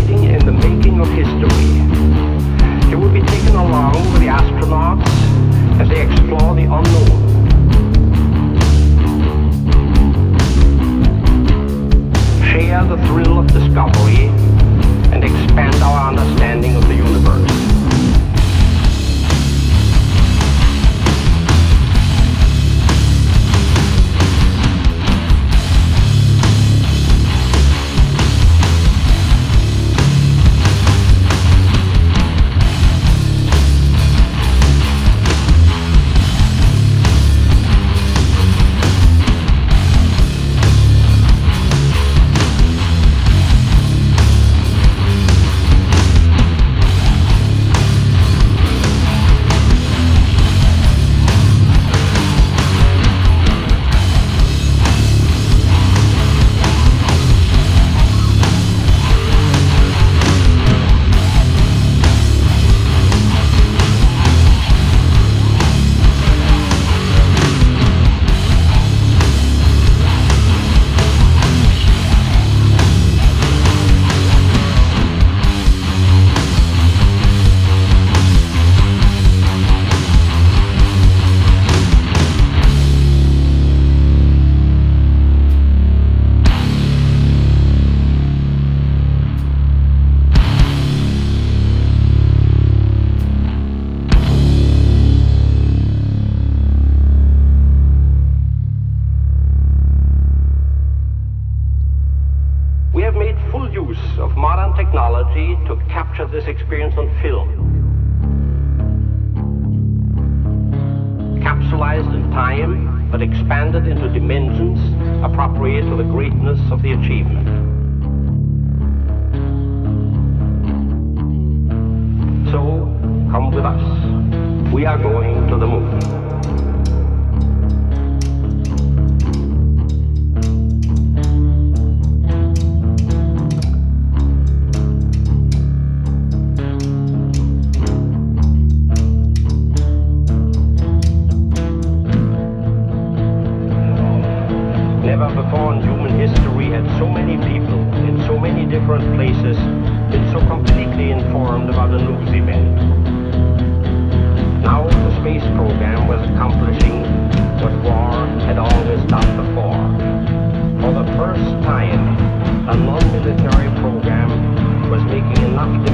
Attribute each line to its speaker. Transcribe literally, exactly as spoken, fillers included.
Speaker 1: participating in the making of history. You will be taken along with the astronauts as they explore the unknown. Share the thrill of discovery and expand our understanding of the universe. Of modern technology to capture this experience on film. Capsulized in time, but expanded into dimensions appropriate to the greatness of the achievement. So, come with us. We are going to the moon. Never before in human history had so many people in so many different places been so completely informed about a news event. Now the space program was accomplishing what war had always done before. For the first time, a non-military program was making enough